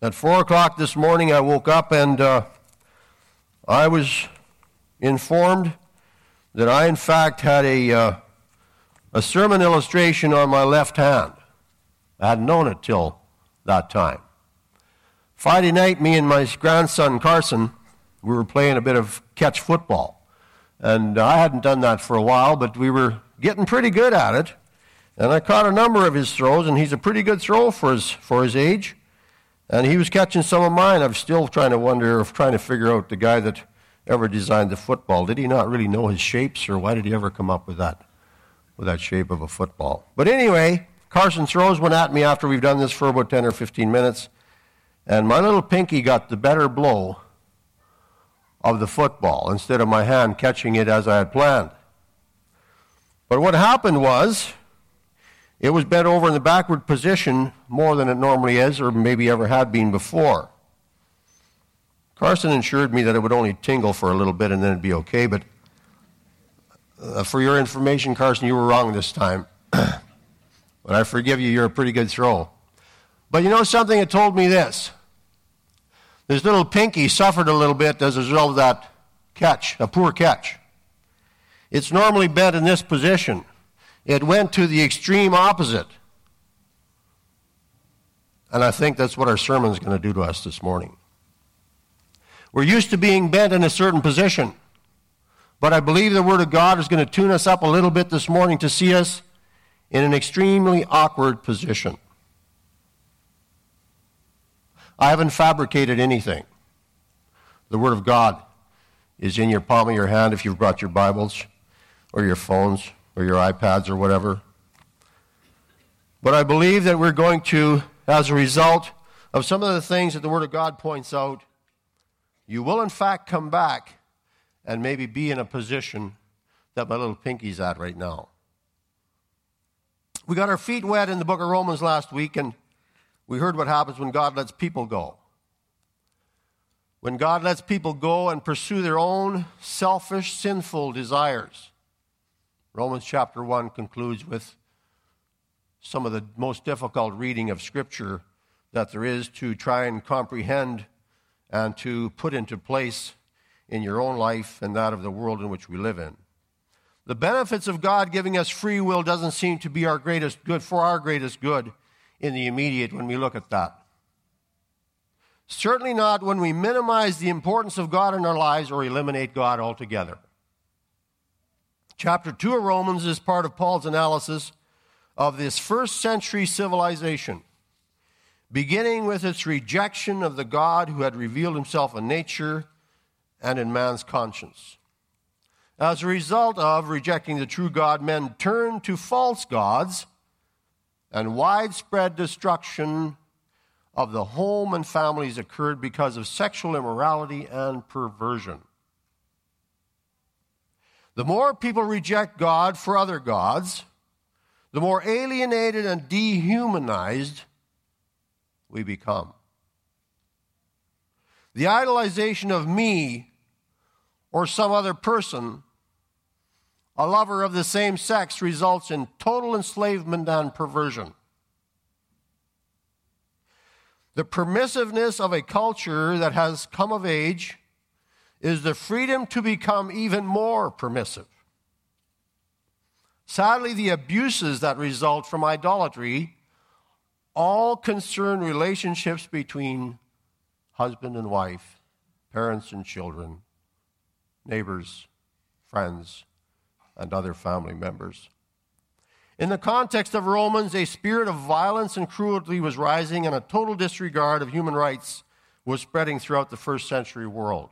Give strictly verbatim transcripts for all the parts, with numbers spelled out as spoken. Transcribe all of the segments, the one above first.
At four o'clock this morning, I woke up and uh, I was informed that I, in fact, had a, uh, a sermon illustration on my left hand. I hadn't known it till that time. Friday night, me and my grandson, Carson, we were playing a bit of catch football. And I hadn't done that for a while, but we were getting pretty good at it. And I caught a number of his throws, and he's a pretty good thrower for his, for his age. And he was catching some of mine. I'm still trying to wonder, if trying to figure out the guy that ever designed the football. Did he not really know his shapes, or why did he ever come up with that, with that shape of a football? But anyway, Carson throws one at me after we've done this for about ten or fifteen minutes, and my little pinky got the better blow of the football instead of my hand catching it as I had planned. But what happened was, it was bent over in the backward position more than it normally is, or maybe ever had been before. Carson assured me that it would only tingle for a little bit and then it'd be okay, but uh, for your information, Carson, you were wrong this time. But I forgive you, you're a pretty good throw. But you know something? It told me this. This little pinky suffered a little bit as a result of that catch, a poor catch. It's normally bent in this position. It went to the extreme opposite. And I think that's what our sermon is going to do to us this morning. We're used to being bent in a certain position, but I believe the Word of God is going to tune us up a little bit this morning to see us in an extremely awkward position. I haven't fabricated anything. The Word of God is in your palm of your hand if you've brought your Bibles or your phones or your iPads or whatever. But I believe that we're going to, as a result of some of the things that the Word of God points out, you will in fact come back and maybe be in a position that my little pinky's at right now. We got our feet wet in the book of Romans last week, and we heard what happens when God lets people go. When God lets people go and pursue their own selfish, sinful desires. Romans chapter one concludes with some of the most difficult reading of Scripture that there is to try and comprehend and to put into place in your own life and that of the world in which we live in. The benefits of God giving us free will doesn't seem to be our greatest good, for our greatest good in the immediate when we look at that. Certainly not when we minimize the importance of God in our lives or eliminate God altogether. Chapter two of Romans is part of Paul's analysis of this first century civilization, beginning with its rejection of the God who had revealed himself in nature and in man's conscience. As a result of rejecting the true God, men turned to false gods, and widespread destruction of the home and families occurred because of sexual immorality and perversion. The more people reject God for other gods, the more alienated and dehumanized we become. The idolization of me or some other person, a lover of the same sex, results in total enslavement and perversion. The permissiveness of a culture that has come of age is the freedom to become even more permissive. Sadly, the abuses that result from idolatry all concern relationships between husband and wife, parents and children, neighbors, friends, and other family members. In the context of Romans, a spirit of violence and cruelty was rising, and a total disregard of human rights was spreading throughout the first century world.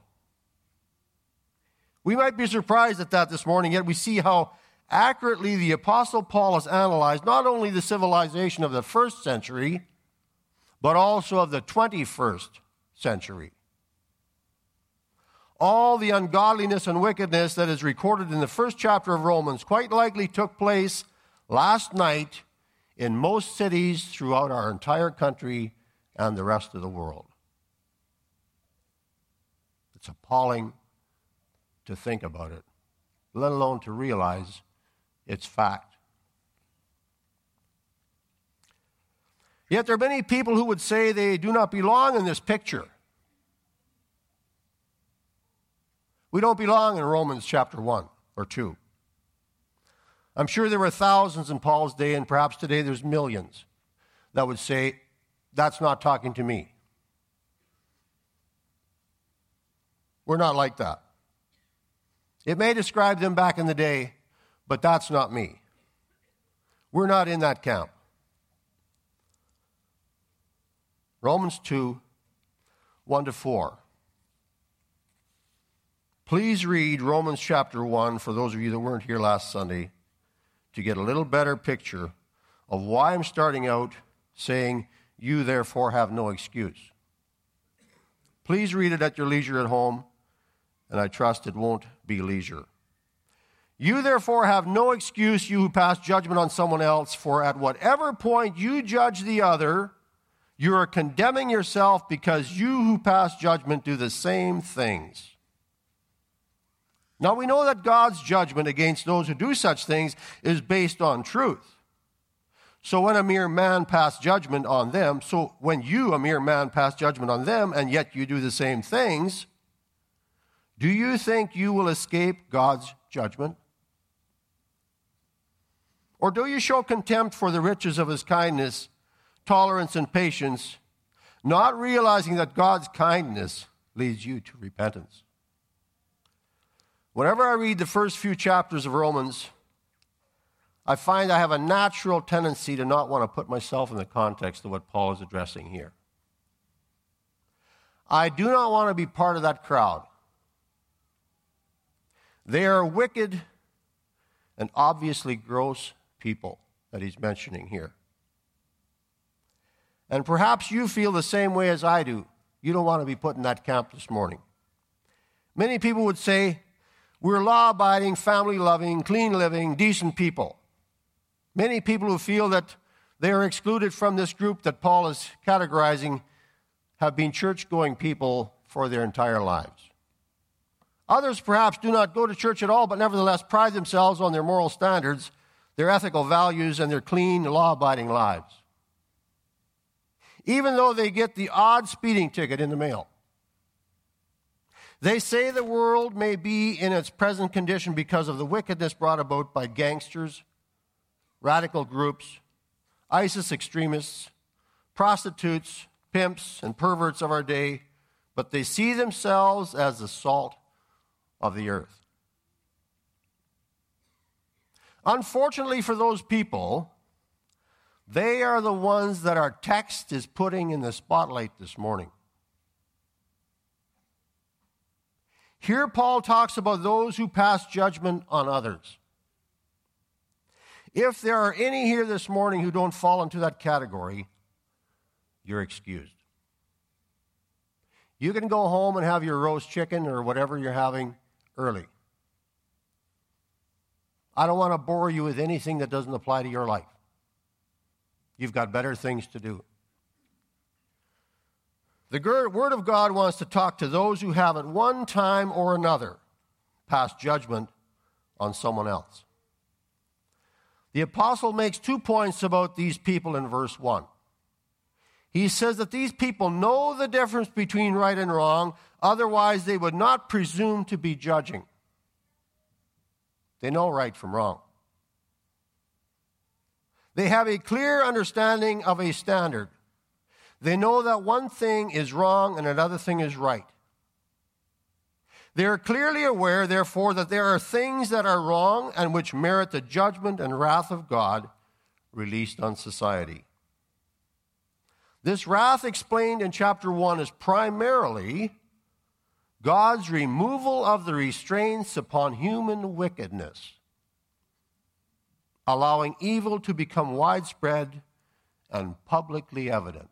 We might be surprised at that this morning, yet we see how accurately the Apostle Paul has analyzed not only the civilization of the first century, but also of the twenty-first century. All the ungodliness and wickedness that is recorded in the first chapter of Romans quite likely took place last night in most cities throughout our entire country and the rest of the world. It's appalling to think about it, let alone to realize it's fact. Yet there are many people who would say they do not belong in this picture. We don't belong in Romans chapter one or two. I'm sure there were thousands in Paul's day, and perhaps today there's millions that would say, that's not talking to me. We're not like that. It may describe them back in the day, but that's not me. We're not in that camp. Romans two, one to four. Please read Romans chapter one, for those of you that weren't here last Sunday, to get a little better picture of why I'm starting out saying, you therefore have no excuse. Please read it at your leisure at home, and I trust it won't be leisure. You therefore have no excuse, you who pass judgment on someone else, for at whatever point you judge the other, you are condemning yourself, because you who pass judgment do the same things. Now we know that God's judgment against those who do such things is based on truth. So when a mere man passed judgment on them, so when you, a mere man, pass judgment on them, and yet you do the same things, do you think you will escape God's judgment? Or do you show contempt for the riches of his kindness, tolerance, and patience, not realizing that God's kindness leads you to repentance? Whenever I read the first few chapters of Romans, I find I have a natural tendency to not want to put myself in the context of what Paul is addressing here. I do not want to be part of that crowd. They are wicked and obviously gross people that he's mentioning here. And perhaps you feel the same way as I do. You don't want to be put in that camp this morning. Many people would say, we're law-abiding, family-loving, clean-living, decent people. Many people who feel that they are excluded from this group that Paul is categorizing have been church-going people for their entire lives. Others perhaps do not go to church at all, but nevertheless pride themselves on their moral standards, their ethical values, and their clean, law-abiding lives. Even though they get the odd speeding ticket in the mail. They say the world may be in its present condition because of the wickedness brought about by gangsters, radical groups, ISIS extremists, prostitutes, pimps, and perverts of our day, but they see themselves as the salt of the earth. Unfortunately for those people, they are the ones that our text is putting in the spotlight this morning. Here Paul talks about those who pass judgment on others. If there are any here this morning who don't fall into that category, you're excused. You can go home and have your roast chicken or whatever you're having early. I don't want to bore you with anything that doesn't apply to your life. You've got better things to do. The Word of God wants to talk to those who have at one time or another passed judgment on someone else. The apostle makes two points about these people in verse one. He says that these people know the difference between right and wrong, otherwise they would not presume to be judging. They know right from wrong. They have a clear understanding of a standard. They know that one thing is wrong and another thing is right. They are clearly aware, therefore, that there are things that are wrong and which merit the judgment and wrath of God released on society. This wrath explained in chapter one is primarily God's removal of the restraints upon human wickedness, allowing evil to become widespread and publicly evident.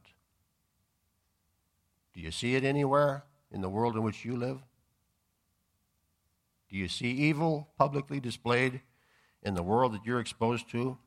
Do you see it anywhere in the world in which you live? Do you see evil publicly displayed in the world that you're exposed to?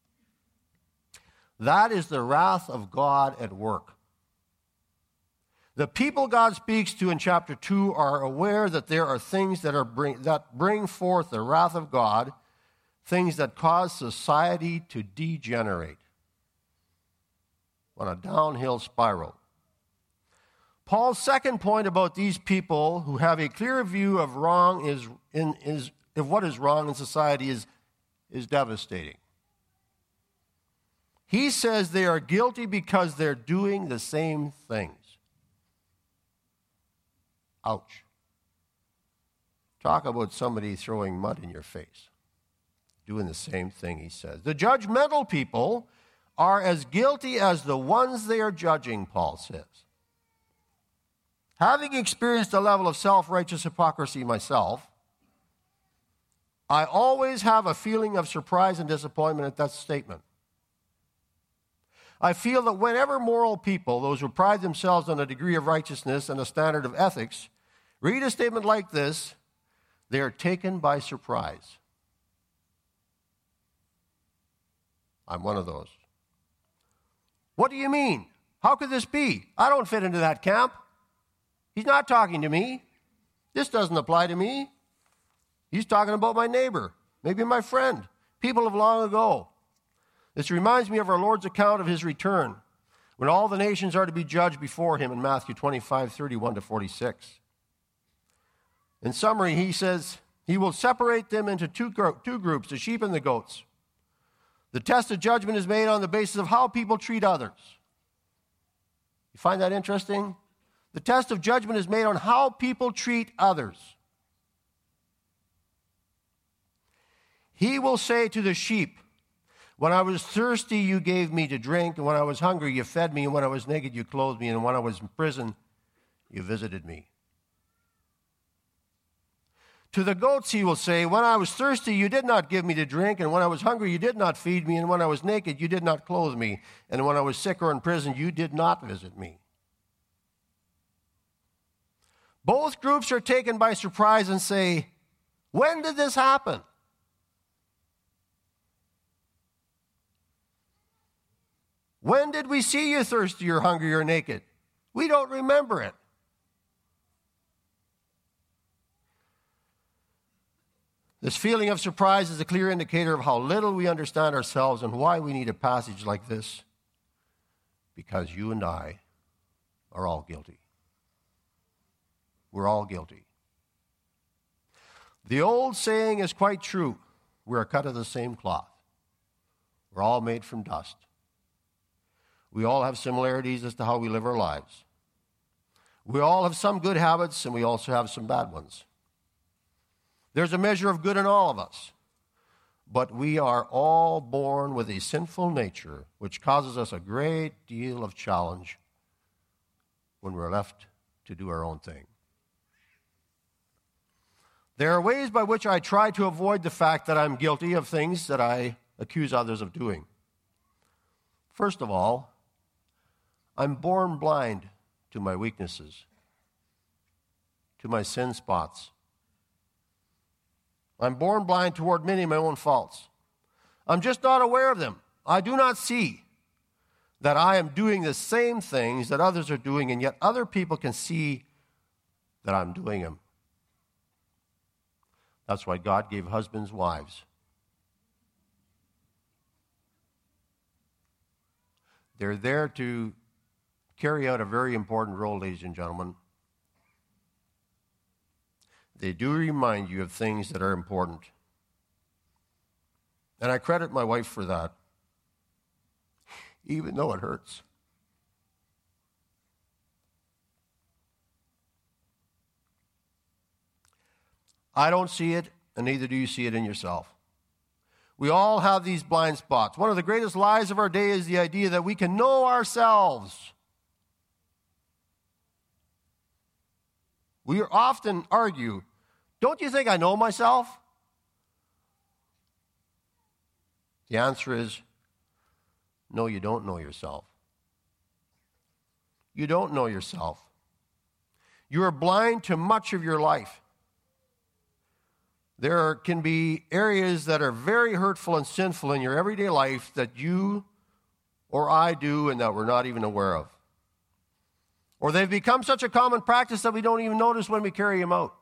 That is the wrath of God at work. The people God speaks to in chapter two are aware that there are things that, are bring, that bring forth the wrath of God, things that cause society to degenerate. on a downhill spiral. Paul's second point about these people who have a clear view of wrong is in is of what is wrong in society is, is devastating. He says they are guilty because they're doing the same things. Ouch. Talk about somebody throwing mud in your face. Doing the same thing, he says. The judgmental people are as guilty as the ones they are judging, Paul says. Having experienced a level of self-righteous hypocrisy myself, I always have a feeling of surprise and disappointment at that statement. I feel that whenever moral people, those who pride themselves on a degree of righteousness and a standard of ethics, read a statement like this, they are taken by surprise. I'm one of those. What do you mean? How could this be? I don't fit into that camp. He's not talking to me. This doesn't apply to me. He's talking about my neighbor, maybe my friend, people of long ago. This reminds me of our Lord's account of his return, when all the nations are to be judged before him in Matthew twenty-five, thirty-one to forty-six. In summary, he says, he will separate them into two, gro- two groups, the sheep and the goats. The test of judgment is made on the basis of how people treat others. You find that interesting? The test of judgment is made on how people treat others. He will say to the sheep, when I was thirsty, you gave me to drink, and when I was hungry, you fed me, and when I was naked, you clothed me, and when I was in prison, you visited me. To the goats he will say, when I was thirsty, you did not give me to drink, and when I was hungry, you did not feed me, and when I was naked, you did not clothe me, and when I was sick or in prison, you did not visit me. Both groups are taken by surprise and say, when did this happen? When did we see you thirsty or hungry or naked? We don't remember it. This feeling of surprise is a clear indicator of how little we understand ourselves and why we need a passage like this. Because you and I are all guilty. We're all guilty. The old saying is quite true. We're cut of the same cloth. We're all made from dust. We all have similarities as to how we live our lives. We all have some good habits, and we also have some bad ones. There's a measure of good in all of us. But we are all born with a sinful nature, which causes us a great deal of challenge when we're left to do our own thing. There are ways by which I try to avoid the fact that I'm guilty of things that I accuse others of doing. First of all, I'm born blind to my weaknesses, to my sin spots. I'm born blind toward many of my own faults. I'm just not aware of them. I do not see that I am doing the same things that others are doing, and yet other people can see that I'm doing them. That's why God gave husbands wives. They're there to carry out a very important role, ladies and gentlemen. They do remind you of things that are important. And I credit my wife for that, even though it hurts. I don't see it, and neither do you see it in yourself. We all have these blind spots. One of the greatest lies of our day is the idea that we can know ourselves. We often argue, don't you think I know myself? The answer is, no, you don't know yourself. You don't know yourself. You are blind to much of your life. There can be areas that are very hurtful and sinful in your everyday life that you or I do and that we're not even aware of. Or they've become such a common practice that we don't even notice when we carry them out.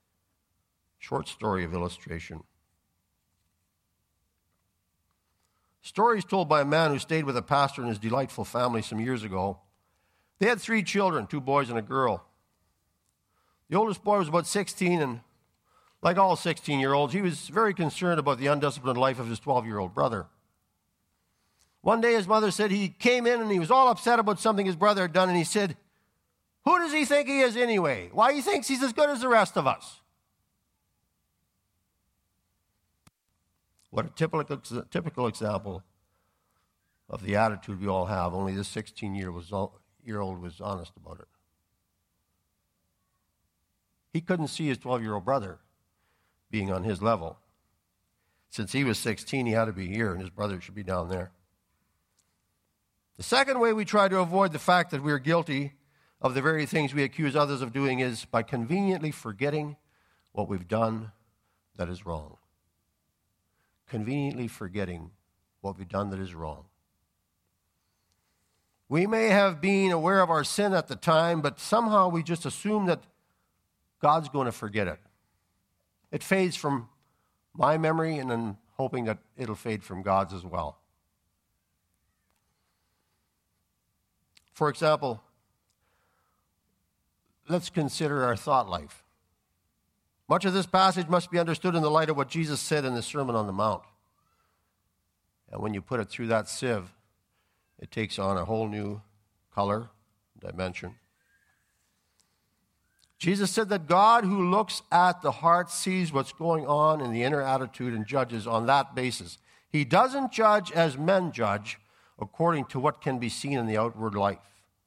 Short story of illustration. Stories told by a man who stayed with a pastor and his delightful family some years ago. They had three children, two boys and a girl. The oldest boy was about sixteen, and like all sixteen-year-olds, he was very concerned about the undisciplined life of his twelve-year-old brother. One day his mother said he came in and he was all upset about something his brother had done, and he said, "Who does he think he is anyway? Why he thinks he's as good as the rest of us?" What a typical, typical example of the attitude we all have, only this sixteen-year-old was honest about it. He couldn't see his twelve-year-old brother being on his level. Since he was sixteen, he had to be here, and his brother should be down there. The second way we try to avoid the fact that we are guilty of the very things we accuse others of doing is by conveniently forgetting what we've done that is wrong. Conveniently forgetting what we've done that is wrong. We may have been aware of our sin at the time, but somehow we just assume that God's going to forget it. It fades from my memory, and I'm hoping that it'll fade from God's as well. For example, let's consider our thought life. Much of this passage must be understood in the light of what Jesus said in the Sermon on the Mount. And when you put it through that sieve, it takes on a whole new color, dimension. Jesus said that God who looks at the heart sees what's going on in the inner attitude and judges on that basis. He doesn't judge as men judge according to what can be seen in the outward life.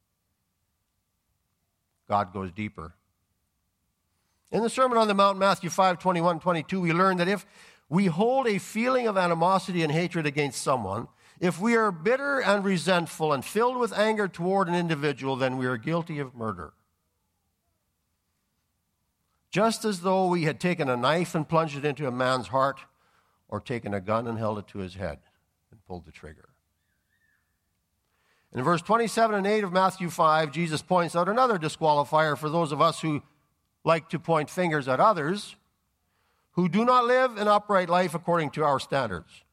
God goes deeper. In the Sermon on the Mount, Matthew five, twenty-one, twenty-two, we learn that if we hold a feeling of animosity and hatred against someone, if we are bitter and resentful and filled with anger toward an individual, then we are guilty of murder. Just as though we had taken a knife and plunged it into a man's heart, or taken a gun and held it to his head and pulled the trigger. In verse twenty-seven and eight of Matthew five, Jesus points out another disqualifier for those of us who like to point fingers at others, who do not live an upright life according to our standards.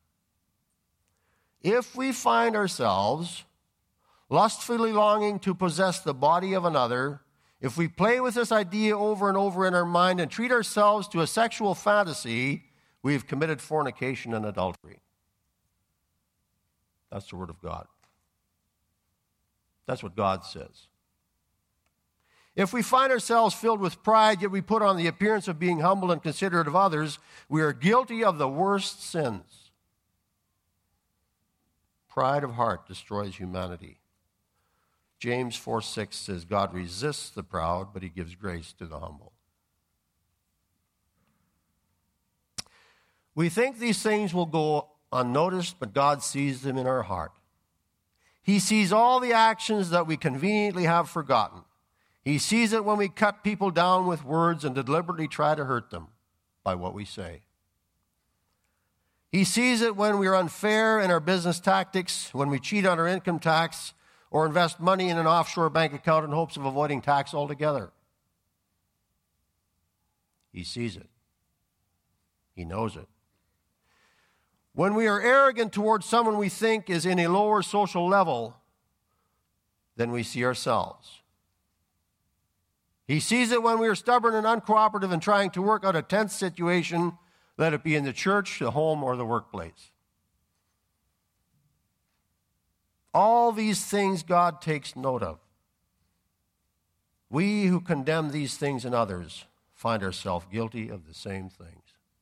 If we find ourselves lustfully longing to possess the body of another, if we play with this idea over and over in our mind and treat ourselves to a sexual fantasy, we have committed fornication and adultery. That's the word of God. That's what God says. If we find ourselves filled with pride, yet we put on the appearance of being humble and considerate of others, we are guilty of the worst sins. Pride of heart destroys humanity. James four six says, God resists the proud, but he gives grace to the humble. We think these things will go unnoticed, but God sees them in our heart. He sees all the actions that we conveniently have forgotten. He sees it when we cut people down with words and deliberately try to hurt them by what we say. He sees it when we are unfair in our business tactics, when we cheat on our income tax, or invest money in an offshore bank account in hopes of avoiding tax altogether. He sees it. He knows it. When we are arrogant towards someone we think is in a lower social level than we see ourselves. He sees it when we are stubborn and uncooperative in trying to work out a tense situation, let it be in the church, the home, or the workplace. All these things God takes note of. We who condemn these things in others find ourselves guilty of the same things.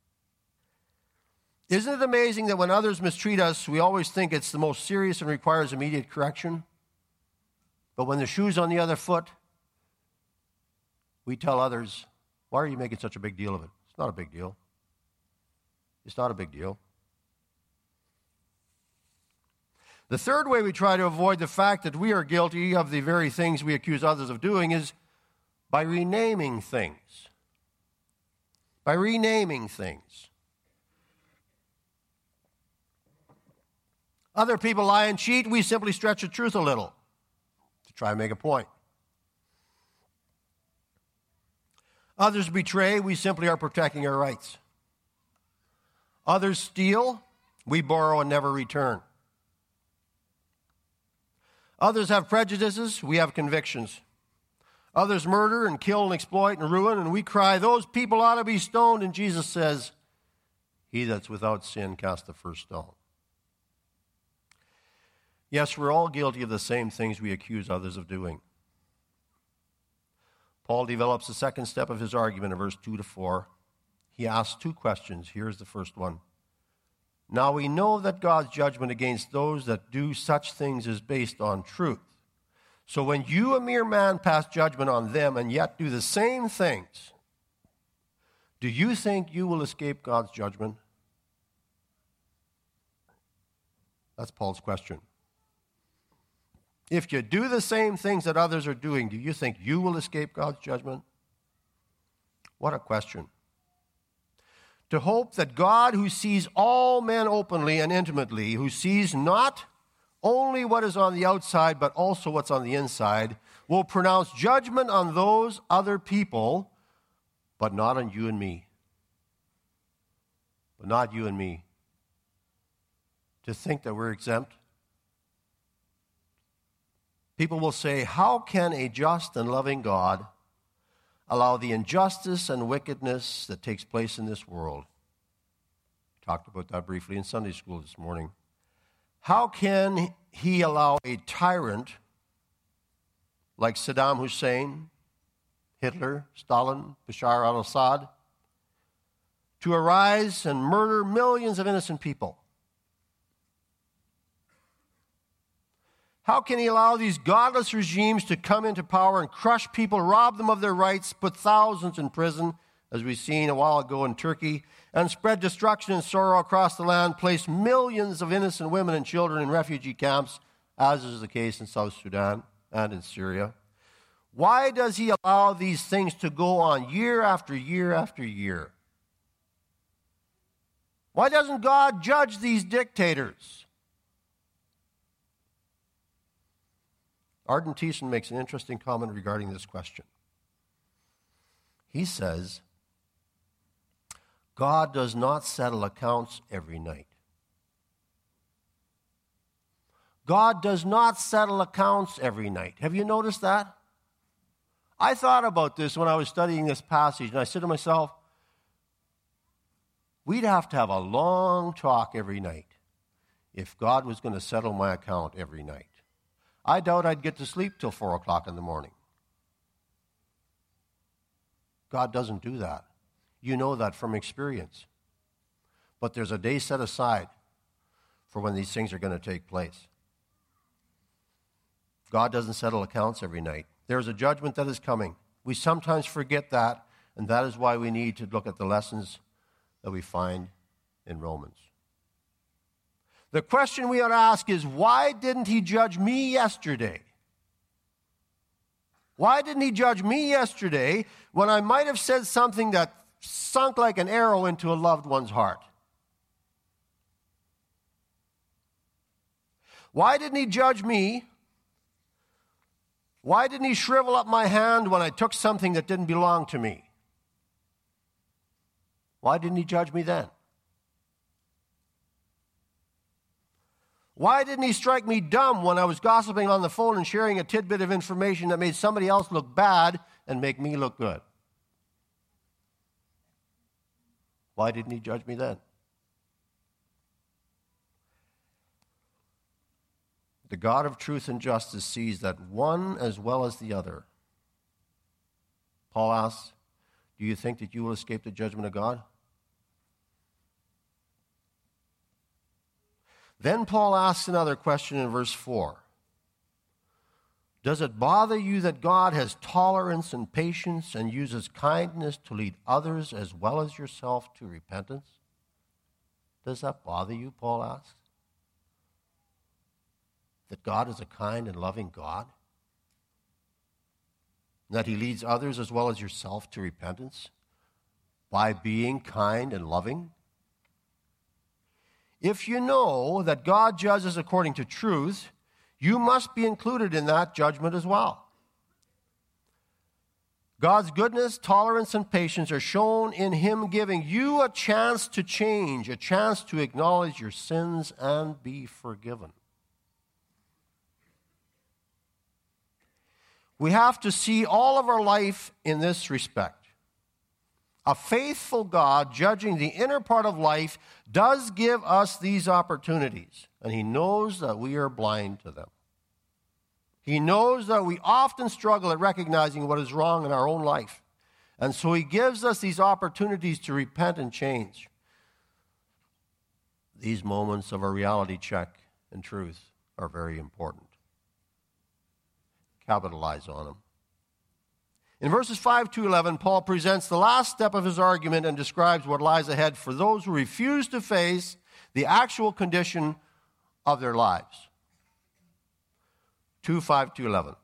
Isn't it amazing that when others mistreat us, we always think it's the most serious and requires immediate correction? But when the shoe's on the other foot, we tell others, why are you making such a big deal of it? It's not a big deal. It's not a big deal. The third way we try to avoid the fact that we are guilty of the very things we accuse others of doing is by renaming things. By renaming things. Other people lie and cheat, we simply stretch the truth a little to try and make a point. Others betray, we simply are protecting our rights. Others steal, we borrow and never return. Others have prejudices, we have convictions. Others murder and kill and exploit and ruin, and we cry, those people ought to be stoned. And Jesus says, he that's without sin cast the first stone. Yes, we're all guilty of the same things we accuse others of doing. Paul develops the second step of his argument in verse two to four. He asks two questions. Here's the first one. Now we know that God's judgment against those that do such things is based on truth. So when you, a mere man, pass judgment on them and yet do the same things, do you think you will escape God's judgment? That's Paul's question. If you do the same things that others are doing, do you think you will escape God's judgment? What a question. To hope that God, who sees all men openly and intimately, who sees not only what is on the outside, but also what's on the inside, will pronounce judgment on those other people, but not on you and me. But not you and me. To think that we're exempt. People will say, how can a just and loving God allow the injustice and wickedness that takes place in this world? We talked about that briefly in Sunday school this morning. How can he allow a tyrant like Saddam Hussein, Hitler, Stalin, Bashar al-Assad to arise and murder millions of innocent people? How can he allow these godless regimes to come into power and crush people, rob them of their rights, put thousands in prison, as we've seen a while ago in Turkey, and spread destruction and sorrow across the land, place millions of innocent women and children in refugee camps, as is the case in South Sudan and in Syria? Why does he allow these things to go on year after year after year? Why doesn't God judge these dictators? Arden Thiessen makes an interesting comment regarding this question. He says, God does not settle accounts every night. God does not settle accounts every night. Have you noticed that? I thought about this when I was studying this passage, and I said to myself, we'd have to have a long talk every night if God was going to settle my account every night. I doubt I'd get to sleep till four o'clock in the morning. God doesn't do that. You know that from experience. But there's a day set aside for when these things are going to take place. God doesn't settle accounts every night. There's a judgment that is coming. We sometimes forget that, and that is why we need to look at the lessons that we find in Romans. The question we ought to ask is, why didn't he judge me yesterday? Why didn't he judge me yesterday when I might have said something that sunk like an arrow into a loved one's heart? Why didn't he judge me? Why didn't he shrivel up my hand when I took something that didn't belong to me? Why didn't he judge me then? Why didn't he strike me dumb when I was gossiping on the phone and sharing a tidbit of information that made somebody else look bad and make me look good? Why didn't he judge me then? The God of truth and justice sees that one as well as the other. Paul asks, do you think that you will escape the judgment of God? Then Paul asks another question in verse four. Does it bother you that God has tolerance and patience and uses kindness to lead others as well as yourself to repentance? Does that bother you, Paul asks? That God is a kind and loving God? That he leads others as well as yourself to repentance by being kind and loving? If you know that God judges according to truth, you must be included in that judgment as well. God's goodness, tolerance, and patience are shown in him giving you a chance to change, a chance to acknowledge your sins and be forgiven. We have to see all of our life in this respect. A faithful God, judging the inner part of life, does give us these opportunities, and he knows that we are blind to them. He knows that we often struggle at recognizing what is wrong in our own life, and so he gives us these opportunities to repent and change. These moments of a reality check and truth are very important. Capitalize on them. In verses five to eleven, Paul presents the last step of his argument and describes what lies ahead for those who refuse to face the actual condition of their lives. two, five to eleven.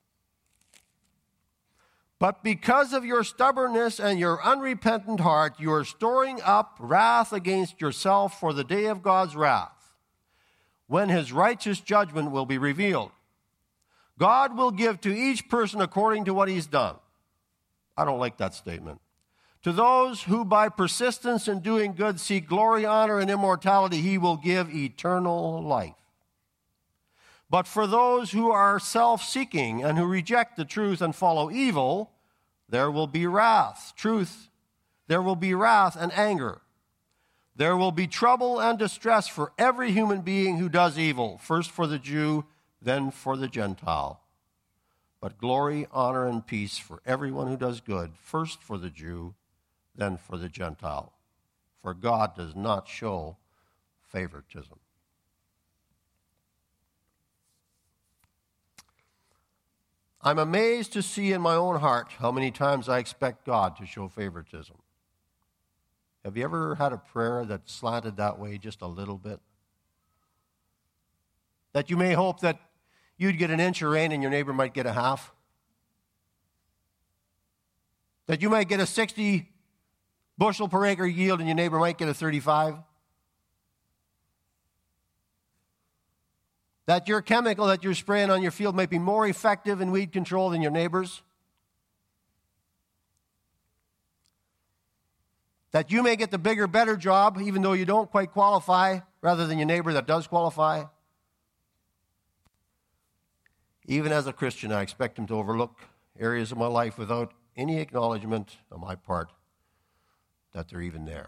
But because of your stubbornness and your unrepentant heart, you are storing up wrath against yourself for the day of God's wrath, when his righteous judgment will be revealed. God will give to each person according to what he's done. I don't like that statement. To those who by persistence in doing good seek glory, honor, and immortality, he will give eternal life. But for those who are self-seeking and who reject the truth and follow evil, there will be wrath. Truth, there will be wrath and anger. There will be trouble and distress for every human being who does evil, first for the Jew, then for the Gentile. But glory, honor, and peace for everyone who does good, first for the Jew, then for the Gentile. For God does not show favoritism. I'm amazed to see in my own heart how many times I expect God to show favoritism. Have you ever had a prayer that slanted that way just a little bit? That you may hope that you'd get an inch of rain and your neighbor might get a half? That you might get a sixty bushel per acre yield and your neighbor might get a thirty-five? That your chemical that you're spraying on your field might be more effective in weed control than your neighbor's? That you may get the bigger, better job, even though you don't quite qualify, rather than your neighbor that does qualify? Even as a Christian, I expect him to overlook areas of my life without any acknowledgement on my part that they're even there.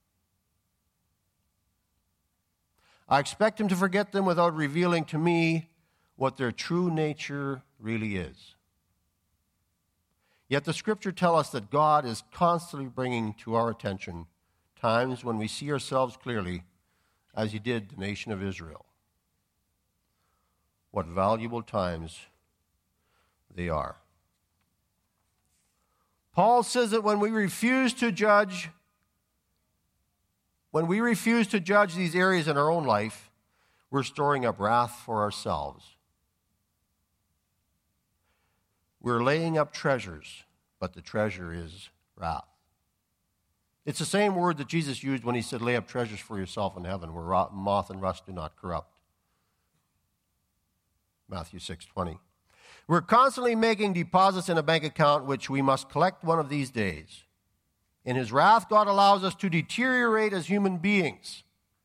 I expect him to forget them without revealing to me what their true nature really is. Yet the Scripture tells us that God is constantly bringing to our attention times when we see ourselves clearly, as he did the nation of Israel. What valuable times they are. Paul says that when we refuse to judge When we refuse to judge these areas in our own life, we're storing up wrath for ourselves. We're laying up treasures, but the treasure is wrath. It's the same word that Jesus used when he said, lay up treasures for yourself in heaven, where moth and rust do not corrupt. Matthew six twenty. We're constantly making deposits in a bank account which we must collect one of these days. In his wrath, God allows us to deteriorate as human beings.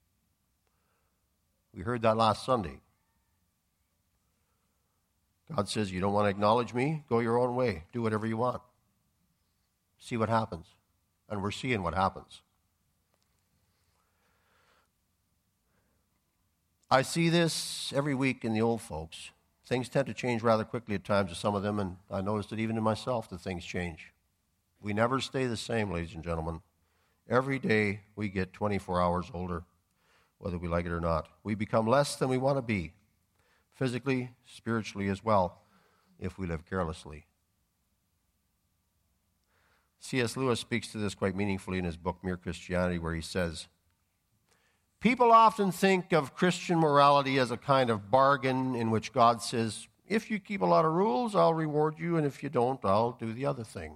We heard that last Sunday. God says, you don't want to acknowledge me? Go your own way. Do whatever you want. See what happens. And we're seeing what happens. I see this every week in the old folks. Things tend to change rather quickly at times to some of them, and I noticed it even in myself that things change. We never stay the same, ladies and gentlemen. Every day we get twenty-four hours older, whether we like it or not. We become less than we want to be, physically, spiritually as well, if we live carelessly. C S Lewis speaks to this quite meaningfully in his book, Mere Christianity, where he says, people often think of Christian morality as a kind of bargain in which God says, if you keep a lot of rules, I'll reward you, and if you don't, I'll do the other thing.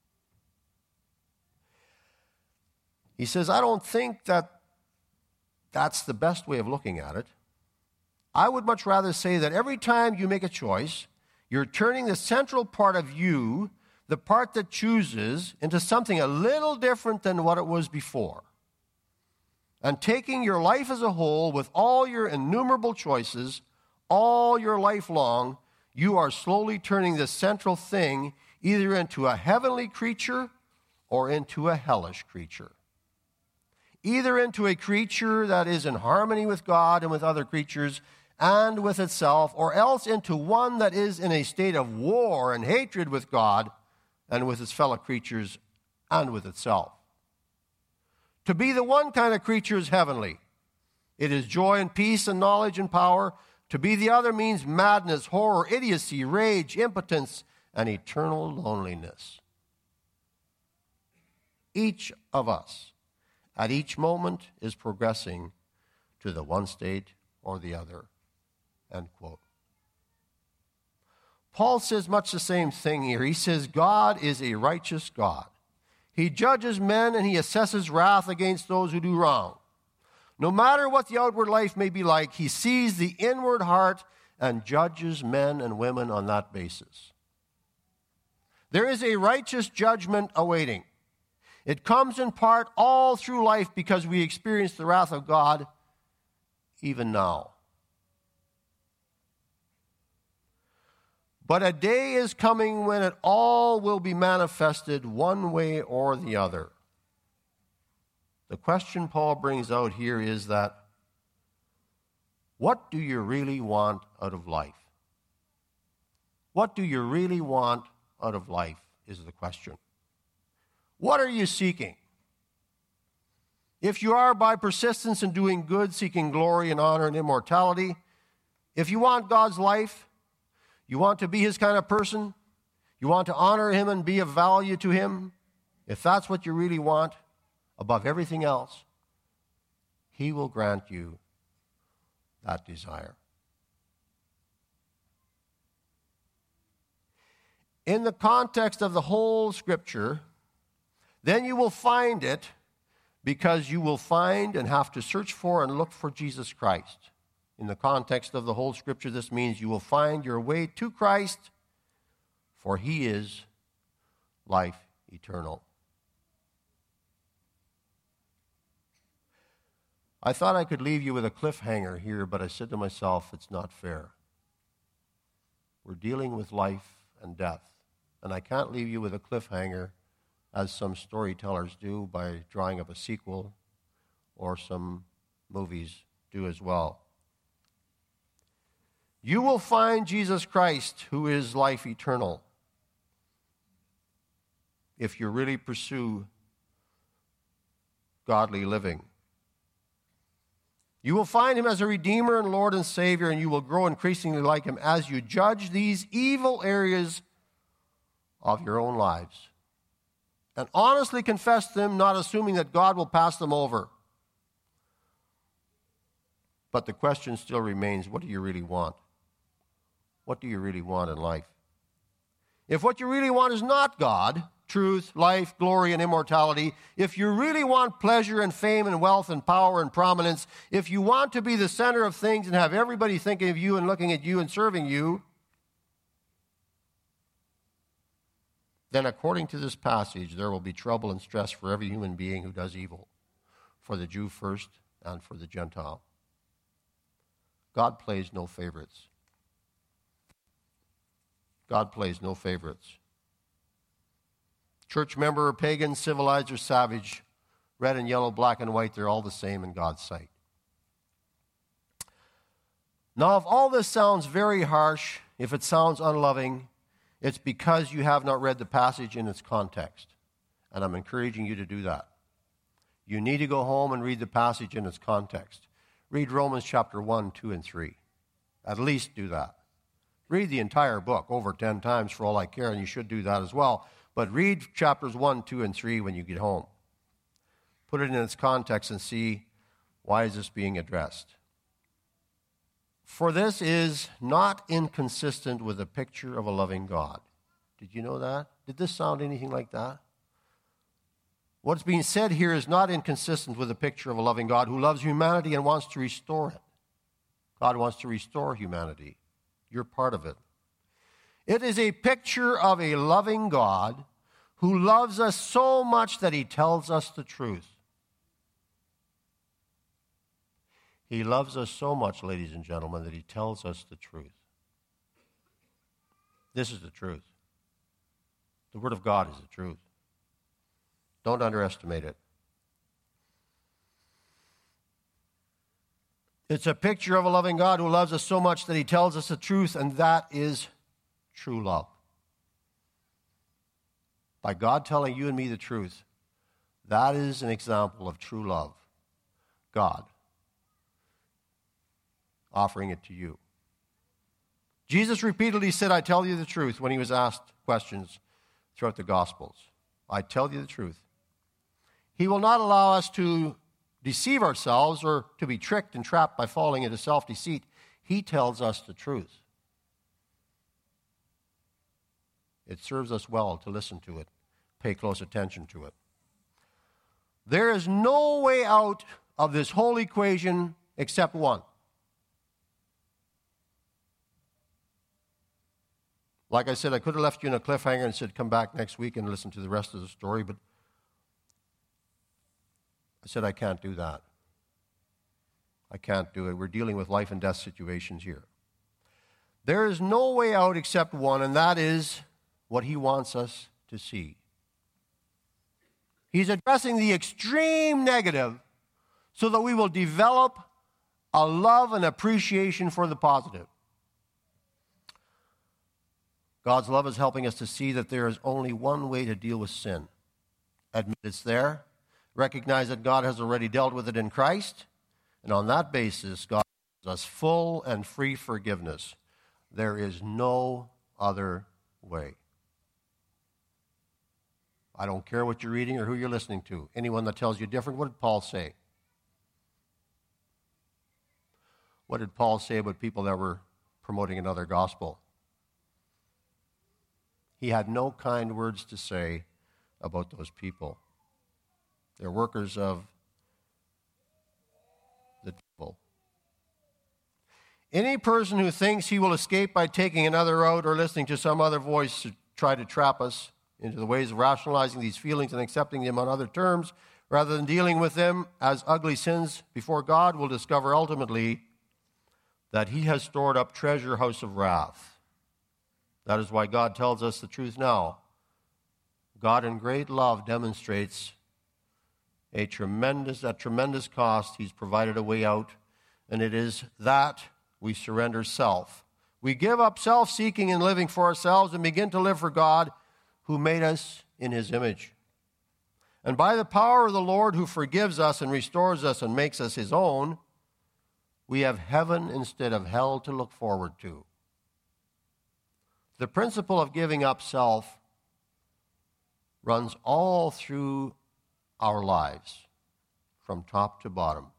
He says, I don't think that that's the best way of looking at it. I would much rather say that every time you make a choice, you're turning the central part of you, the part that chooses, into something a little different than what it was before. And taking your life as a whole with all your innumerable choices, all your life long, you are slowly turning the central thing either into a heavenly creature or into a hellish creature. Either into a creature that is in harmony with God and with other creatures and with itself, or else into one that is in a state of war and hatred with God and with its fellow creatures and with itself. To be the one kind of creature is heavenly. It is joy and peace and knowledge and power. To be the other means madness, horror, idiocy, rage, impotence, and eternal loneliness. Each of us, at each moment, is progressing to the one state or the other. End quote. Paul says much the same thing here. He says, God is a righteous God. He judges men and he assesses wrath against those who do wrong. No matter what the outward life may be like, he sees the inward heart and judges men and women on that basis. There is a righteous judgment awaiting. It comes in part all through life because we experience the wrath of God even now. But a day is coming when it all will be manifested one way or the other. The question Paul brings out here is that, what do you really want out of life? What do you really want out of life is the question. What are you seeking? If you are by persistence in doing good, seeking glory and honor and immortality, if you want God's life, you want to be his kind of person, you want to honor him and be of value to him, if that's what you really want, above everything else, he will grant you that desire. In the context of the whole Scripture, then you will find it because you will find and have to search for and look for Jesus Christ. In the context of the whole Scripture, this means you will find your way to Christ, for he is life eternal. I thought I could leave you with a cliffhanger here, but I said to myself, it's not fair. We're dealing with life and death, and I can't leave you with a cliffhanger as some storytellers do by drawing up a sequel, or some movies do as well. You will find Jesus Christ, who is life eternal, if you really pursue godly living. You will find him as a Redeemer and Lord and Savior, and you will grow increasingly like him as you judge these evil areas of your own lives and honestly confess them, not assuming that God will pass them over. But the question still remains, what do you really want? What do you really want in life? If what you really want is not God, truth, life, glory, and immortality, if you really want pleasure and fame and wealth and power and prominence, if you want to be the center of things and have everybody thinking of you and looking at you and serving you, then according to this passage, there will be trouble and stress for every human being who does evil, for the Jew first and for the Gentile. God plays no favorites. God plays no favorites. Church member or pagan, civilized or savage, red and yellow, black and white, they're all the same in God's sight. Now, if all this sounds very harsh, if it sounds unloving, it's because you have not read the passage in its context. And I'm encouraging you to do that. You need to go home and read the passage in its context. Read Romans chapter one, two, and three. At least do that. Read the entire book over ten times for all I care, and you should do that as well. But read chapters one, two, and three when you get home. Put it in its context and see, why is this being addressed? For this is not inconsistent with a picture of a loving God. Did you know that? Did this sound anything like that? What's being said here is not inconsistent with a picture of a loving God who loves humanity and wants to restore it. God wants to restore humanity. You're part of it. It is a picture of a loving God who loves us so much that he tells us the truth. He loves us so much, ladies and gentlemen, that he tells us the truth. This is the truth. The Word of God is the truth. Don't underestimate it. It's a picture of a loving God who loves us so much that he tells us the truth, and that is true love. By God telling you and me the truth, that is an example of true love. God offering it to you. Jesus repeatedly said, I tell you the truth, when he was asked questions throughout the Gospels. I tell you the truth. He will not allow us to deceive ourselves or to be tricked and trapped by falling into self-deceit. He tells us the truth. It serves us well to listen to it, pay close attention to it. There is no way out of this whole equation except one. Like I said, I could have left you in a cliffhanger and said, come back next week and listen to the rest of the story, but I said, I can't do that. I can't do it. We're dealing with life and death situations here. There is no way out except one, and that is what he wants us to see. He's addressing the extreme negative so that we will develop a love and appreciation for the positive. God's love is helping us to see that there is only one way to deal with sin. Admit it's there. Recognize that God has already dealt with it in Christ. And on that basis, God gives us full and free forgiveness. There is no other way. I don't care what you're reading or who you're listening to. Anyone that tells you different, what did Paul say? What did Paul say about people that were promoting another gospel? He had no kind words to say about those people. They're workers of the devil. Any person who thinks he will escape by taking another route or listening to some other voice to try to trap us into the ways of rationalizing these feelings and accepting them on other terms rather than dealing with them as ugly sins before God will discover ultimately that he has stored up treasure house of wrath. That is why God tells us the truth now. God in great love demonstrates a tremendous, at tremendous cost, he's provided a way out, and it is that we surrender self. We give up self-seeking and living for ourselves and begin to live for God who made us in his image. And by the power of the Lord who forgives us and restores us and makes us his own, we have heaven instead of hell to look forward to. The principle of giving up self runs all through our lives, from top to bottom.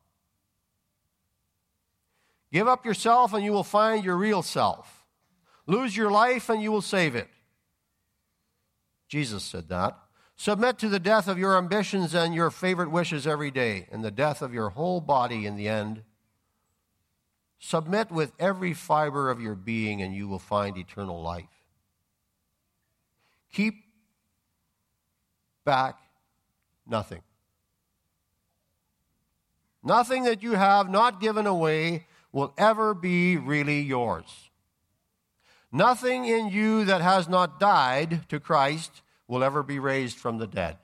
Give up yourself and you will find your real self. Lose your life and you will save it. Jesus said that. Submit to the death of your ambitions and your favorite wishes every day, and the death of your whole body in the end. Submit with every fiber of your being and you will find eternal life. Keep back nothing. Nothing that you have not given away will ever be really yours. Nothing in you that has not died to Christ will ever be raised from the dead.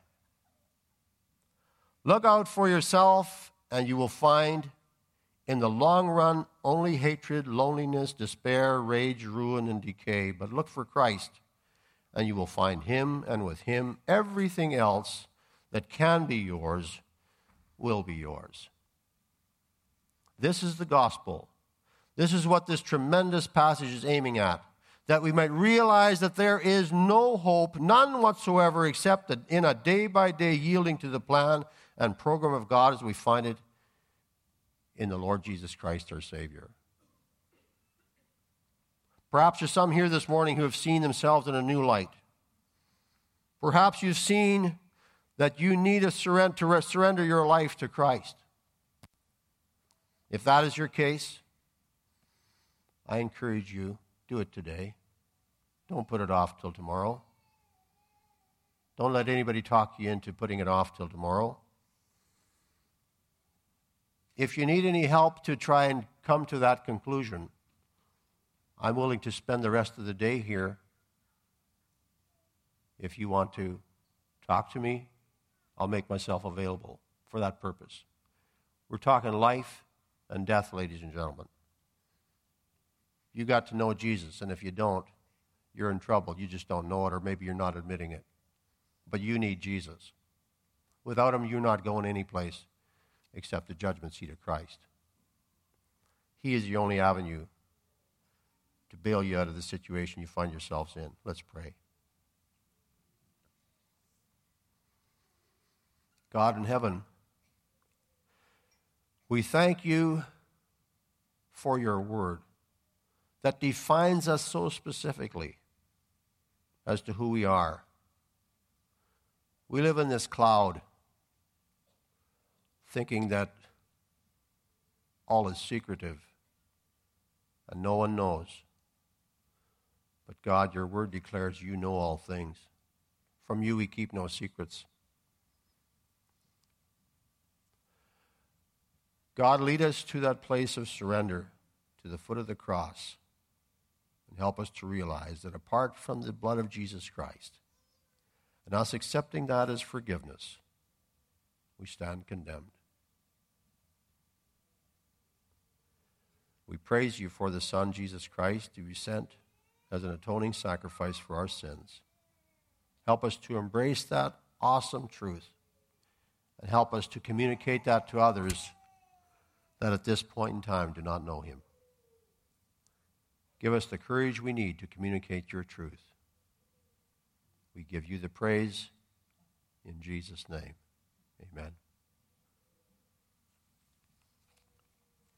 Look out for yourself and you will find in the long run only hatred, loneliness, despair, rage, ruin, and decay. But look for Christ and you will find him, and with him everything else that can be yours will be yours. This is the gospel. This is what this tremendous passage is aiming at, that we might realize that there is no hope, none whatsoever, except that in a day-by-day yielding to the plan and program of God as we find it in the Lord Jesus Christ, our Savior. Perhaps there's some here this morning who have seen themselves in a new light. Perhaps you've seen that you need to surrender, to surrender your life to Christ. If that is your case, I encourage you, do it today. Don't put it off till tomorrow. Don't let anybody talk you into putting it off till tomorrow. If you need any help to try and come to that conclusion, I'm willing to spend the rest of the day here If you want to talk to me, I'll make myself available for that purpose. We're talking life and death, ladies and gentlemen. You got to know Jesus, and if you don't, you're in trouble. You just don't know it, or maybe you're not admitting it. But you need Jesus. Without him, you're not going any place except the judgment seat of Christ. He is the only avenue to bail you out of the situation you find yourselves in. Let's pray. God in heaven, we thank you for your word that defines us so specifically as to who we are. We live in this cloud thinking that all is secretive and no one knows. But God, your word declares you know all things. From you we keep no secrets. God, lead us to that place of surrender, to the foot of the cross, and help us to realize that apart from the blood of Jesus Christ, and us accepting that as forgiveness, we stand condemned. We praise you for the Son, Jesus Christ, who you sent as an atoning sacrifice for our sins. Help us to embrace that awesome truth and help us to communicate that to others that at this point in time do not know him. Give us the courage we need to communicate your truth. We give you the praise in Jesus' name. Amen.